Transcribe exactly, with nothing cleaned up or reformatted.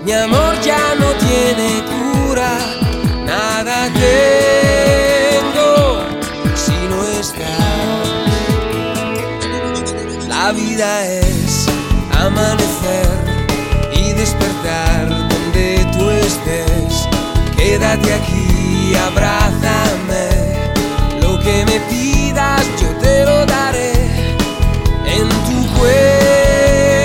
Mi amor ya no tiene cura, nada tengo si no estás. La vida es amanecer y despertar donde tú estés. Quédate aquí, abraza.